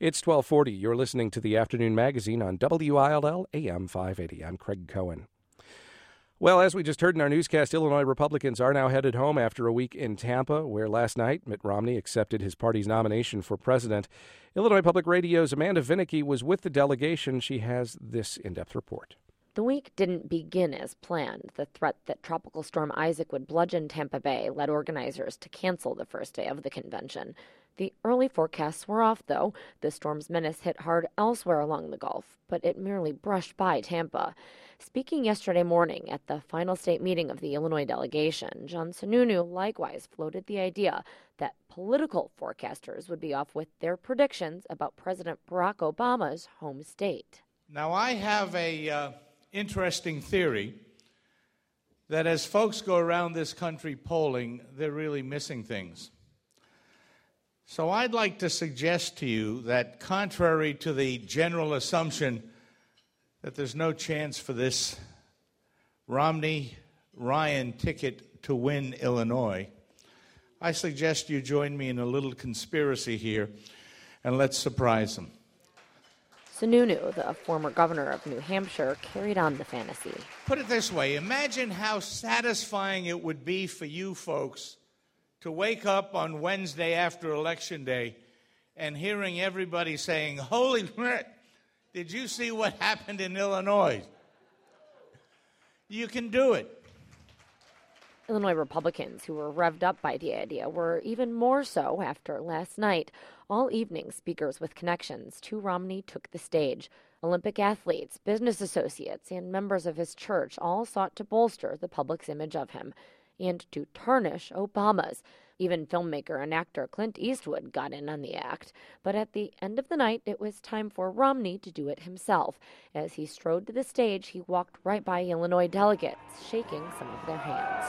It's 1240. You're listening to the Afternoon Magazine on WILL AM 580. I'm Craig Cohen. Well, as we just heard in our newscast, Illinois Republicans are now headed home after a week in Tampa, where last night Mitt Romney accepted his party's nomination for president. Illinois Public Radio's Amanda Vinicky was with the delegation. She has this in-depth report. The week didn't begin as planned. The threat that Tropical Storm Isaac would bludgeon Tampa Bay led organizers to cancel the first day of the convention. The early forecasts were off, though. The storm's menace hit hard elsewhere along the Gulf, but it merely brushed by Tampa. Speaking yesterday morning at the final state meeting of the Illinois delegation, John Sununu likewise floated the idea that political forecasters would be off with their predictions about President Barack Obama's home state. Now, I have a interesting theory that as folks go around this country polling, they're really missing things. So I'd like to suggest to you that contrary to the general assumption that there's no chance for this Romney-Ryan ticket to win Illinois, I suggest you join me in a little conspiracy here, and let's surprise them. Sununu, the former governor of New Hampshire, carried on the fantasy. Put it this way, imagine how satisfying it would be for you folks to wake up on Wednesday after Election Day and hearing everybody saying, "Holy shit, did you see what happened in Illinois?" You can do it. Illinois Republicans who were revved up by the idea were even more so after last night. All evening, speakers with connections to Romney took the stage. Olympic athletes, business associates, and members of his church all sought to bolster the public's image of him and to tarnish Obama's. Even filmmaker and actor Clint Eastwood got in on the act. But at the end of the night, it was time for Romney to do it himself. As he strode to the stage, he walked right by Illinois delegates, shaking some of their hands,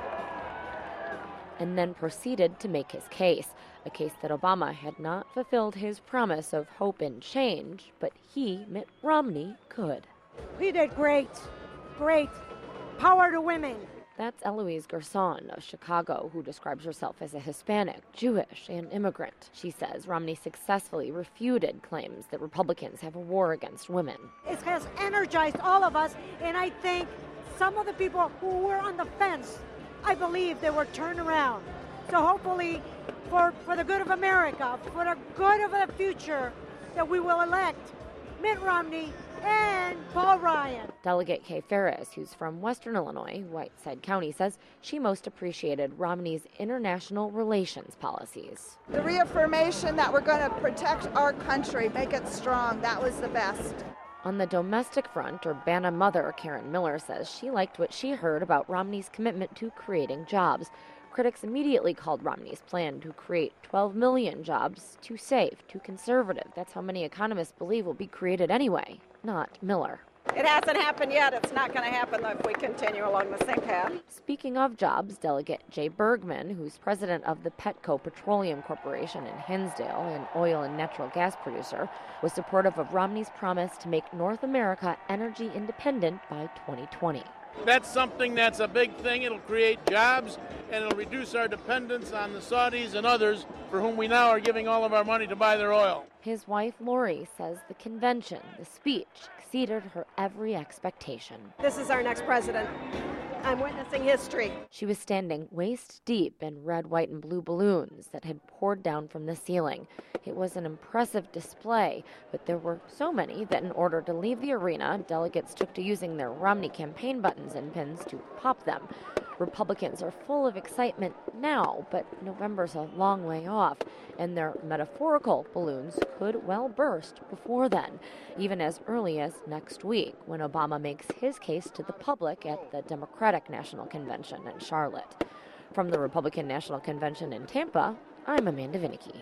and then proceeded to make his case, a case that Obama had not fulfilled his promise of hope and change, but he, Mitt Romney, could. He did great. Great. Power to women. That's Eloise Gerson of Chicago, who describes herself as a Hispanic, Jewish, and immigrant. She says Romney successfully refuted claims that Republicans have a war against women. It has energized all of us, and I think some of the people who were on the fence, I believe they were turned around. So hopefully, for the good of America, for the good of the future, that we will elect Mitt Romney and Paul Ryan. Delegate Kay Ferris, who's from Western Illinois, Whiteside County, says she most appreciated Romney's international relations policies. The reaffirmation that we're going to protect our country, make it strong, that was the best. On the domestic front, Urbana mother Karen Miller says she liked what she heard about Romney's commitment to creating jobs. Critics immediately called Romney's plan to create 12 million jobs too safe, too conservative. That's how many economists believe will be created anyway, not Miller. It hasn't happened yet. It's not going to happen if we continue along the same path. Speaking of jobs, Delegate Jay Bergman, who's president of the Petco Petroleum Corporation in Hinsdale, an oil and natural gas producer, was supportive of Romney's promise to make North America energy independent by 2020. That's something that's a big thing. It'll create jobs, and it'll reduce our dependence on the Saudis and others for whom we now are giving all of our money to buy their oil. His wife, Lori, says the convention, the speech, exceeded her every expectation. This is our next president. I'm witnessing history. She was standing waist deep in red, white, and blue balloons that had poured down from the ceiling. It was an impressive display, but there were so many that in order to leave the arena, delegates took to using their Romney campaign buttons and pins to pop them. Republicans are full of excitement now, but November's a long way off, and their metaphorical balloons could well burst before then, even as early as next week, when Obama makes his case to the public at the Democratic National Convention in Charlotte. From the Republican National Convention in Tampa, I'm Amanda Vinicky.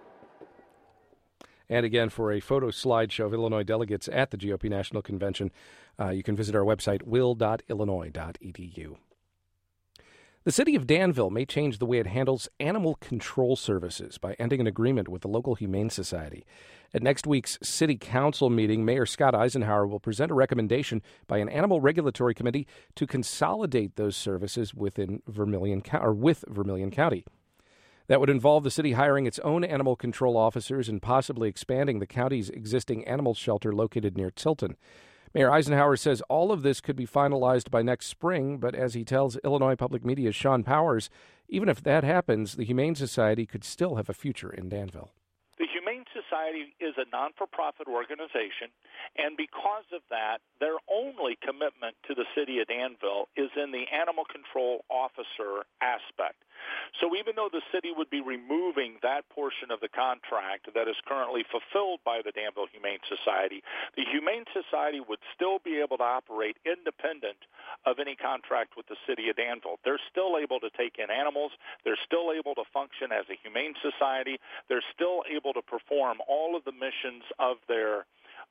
And again, for a photo slideshow of Illinois delegates at the GOP National Convention, you can visit our website, will.illinois.edu. The city of Danville may change the way it handles animal control services by ending an agreement with the local Humane Society. At next week's city council meeting, Mayor Scott Eisenhower will present a recommendation by an animal regulatory committee to consolidate those services with Vermilion County. That would involve the city hiring its own animal control officers and possibly expanding the county's existing animal shelter located near Tilton. Mayor Eisenhower says all of this could be finalized by next spring, but as he tells Illinois Public Media's Sean Powers, even if that happens, the Humane Society could still have a future in Danville. The Humane Society is a non-for-profit organization, and because of that, their only commitment to the city of Danville is in the animal control officer aspect. So even though the city would be removing that portion of the contract that is currently fulfilled by the Danville Humane Society, the Humane Society would still be able to operate independent of any contract with the city of Danville. They're still able to take in animals. They're still able to function as a humane society. They're still able to perform all of the missions of their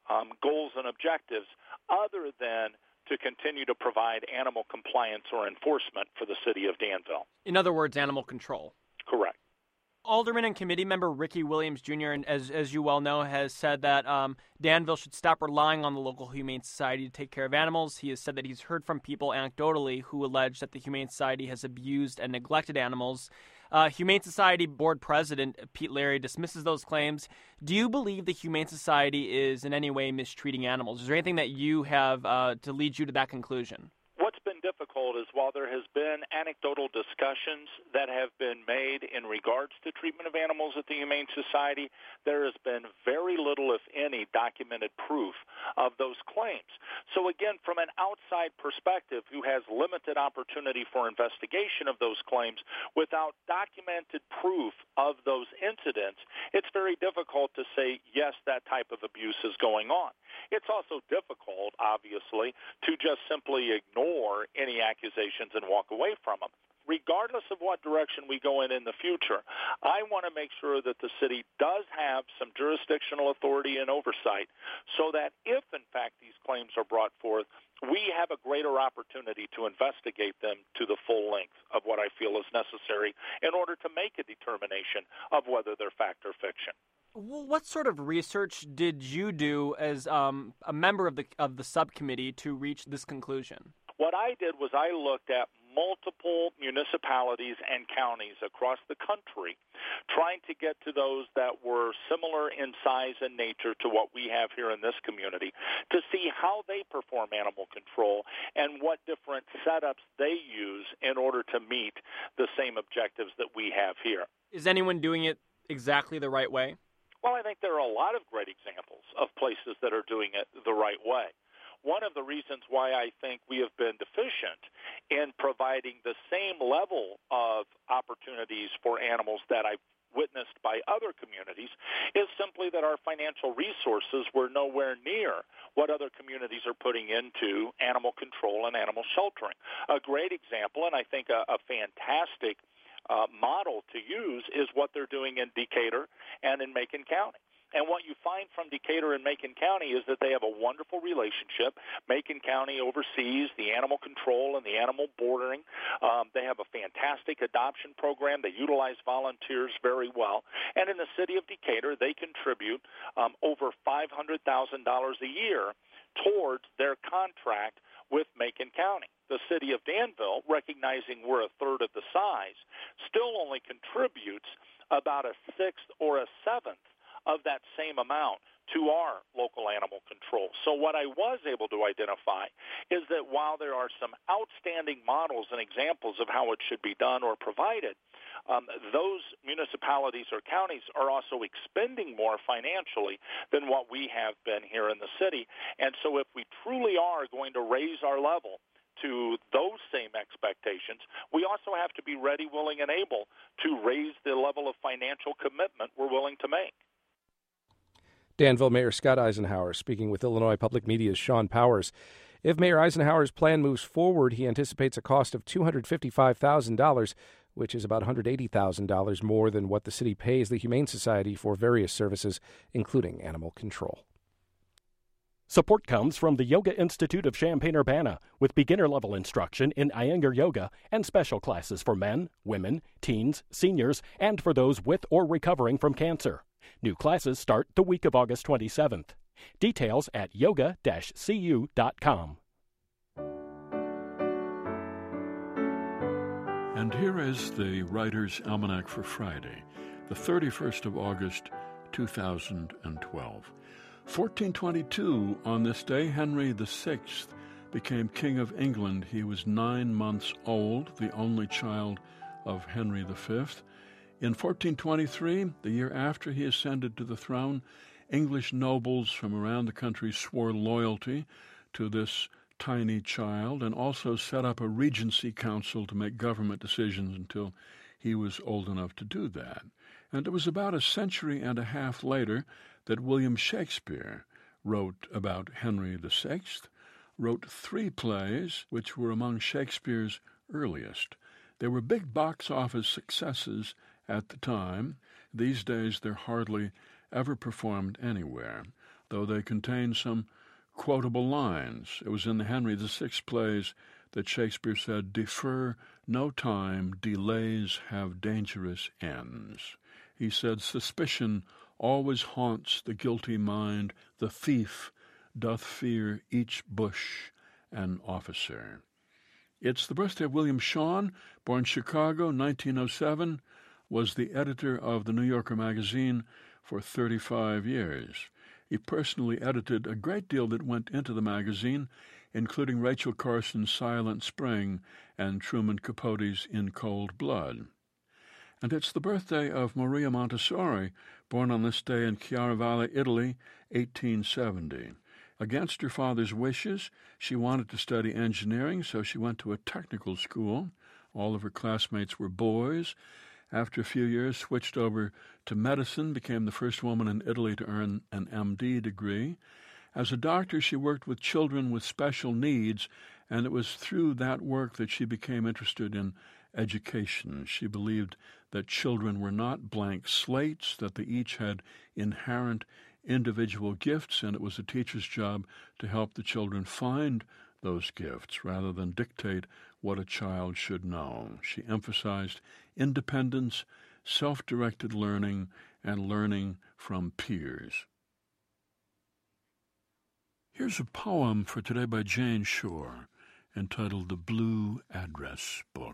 goals and objectives other than to continue to provide animal compliance or enforcement for the city of Danville. In other words, animal control. Correct. Alderman and committee member Ricky Williams Jr., and as you well know, has said that Danville should stop relying on the local Humane Society to take care of animals. He has said that he's heard from people anecdotally who allege that the Humane Society has abused and neglected animals. Humane Society Board President Pete Larry dismisses those claims. Do you believe the Humane Society is in any way mistreating animals? Is there anything that you have to lead you to that conclusion? What's been difficult is while there has been anecdotal discussions that have been made in regards to treatment of animals at the Humane Society, there has been very little, if any, documented proof of those claims. So again, from an outside perspective who has limited opportunity for investigation of those claims without documented proof of those incidents, it's very difficult to say, yes, that type of abuse is going on. It's also difficult, obviously, to just simply ignore any accusations and walk away from them. Regardless of what direction we go in the future, I want to make sure that the city does have some jurisdictional authority and oversight so that if, in fact, these claims are brought forth, we have a greater opportunity to investigate them to the full length of what I feel is necessary in order to make a determination of whether they're fact or fiction. What sort of research did you do as a member of the subcommittee to reach this conclusion? What I did was I looked at multiple municipalities and counties across the country, trying to get to those that were similar in size and nature to what we have here in this community, to see how they perform animal control and what different setups they use in order to meet the same objectives that we have here. Is anyone doing it exactly the right way? Well, I think there are a lot of great examples of places that are doing it the right way. One of the reasons why I think we have been deficient in providing the same level of opportunities for animals that I've witnessed by other communities is simply that our financial resources were nowhere near what other communities are putting into animal control and animal sheltering. A great example, and I think a fantastic model to use, is what they're doing in Decatur and in Macon County. And what you find from Decatur and Macon County is that they have a wonderful relationship. Macon County oversees the animal control and the animal boarding. They have a fantastic adoption program. They utilize volunteers very well. And in the city of Decatur, they contribute over $500,000 a year towards their contract with Macon County. The city of Danville, recognizing we're a third of the size, still only contributes about a sixth or a seventh of that same amount to our local animal control. So what I was able to identify is that while there are some outstanding models and examples of how it should be done or provided, those municipalities or counties are also expending more financially than what we have been here in the city. And so if we truly are going to raise our level to those same expectations, we also have to be ready, willing, and able to raise the level of financial commitment we're willing to make. Danville Mayor Scott Eisenhower speaking with Illinois Public Media's Sean Powers. If Mayor Eisenhower's plan moves forward, he anticipates a cost of $255,000, which is about $180,000 more than what the city pays the Humane Society for various services, including animal control. Support comes from the Yoga Institute of Champaign-Urbana, with beginner-level instruction in Iyengar Yoga and special classes for men, women, teens, seniors, and for those with or recovering from cancer. New classes start the week of August 27th. Details at yoga-cu.com. And here is the Writer's Almanac for Friday, the 31st of August, 2012. 1422, on this day, Henry VI became King of England. He was 9 months old, the only child of Henry V. In 1423, the year after he ascended to the throne, English nobles from around the country swore loyalty to this tiny child and also set up a regency council to make government decisions until he was old enough to do that. And it was about a century and a half later that William Shakespeare wrote about Henry VI, wrote 3 plays which were among Shakespeare's earliest. They were big box office successes at the time. These days they're hardly ever performed anywhere, though they contain some quotable lines. It was in the Henry VI plays that Shakespeare said, "Defer no time, delays have dangerous ends." He said, "Suspicion always haunts the guilty mind, the thief doth fear each bush and officer." It's the birthday of William Shawn, born Chicago, 1907, was the editor of the New Yorker magazine for 35 years. He personally edited a great deal that went into the magazine, including Rachel Carson's Silent Spring and Truman Capote's In Cold Blood. And it's the birthday of Maria Montessori, born on this day in Chiaravalle, Italy, 1870. Against her father's wishes, she wanted to study engineering, so she went to a technical school. All of her classmates were boys. After a few years, switched over to medicine, became the first woman in Italy to earn an MD degree. As a doctor, she worked with children with special needs, and it was through that work that she became interested in education. She believed that children were not blank slates, that they each had inherent individual gifts, and it was a teacher's job to help the children find those gifts rather than dictate what a child should know. She emphasized independence, self-directed learning, and learning from peers. Here's a poem for today by Jane Shore, entitled The Blue Address Book.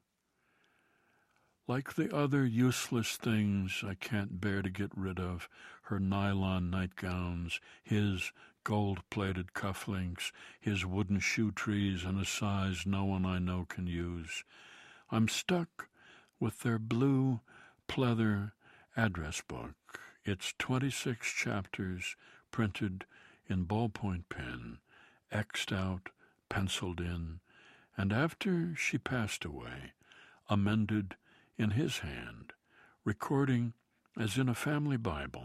Like the other useless things I can't bear to get rid of, her nylon nightgowns, his gold-plated cufflinks, his wooden shoe trees in a size no one I know can use, I'm stuck with their blue pleather address book. It's 26 chapters printed in ballpoint pen, X'd out, penciled in, and after she passed away, amended in his hand, recording as in a family Bible.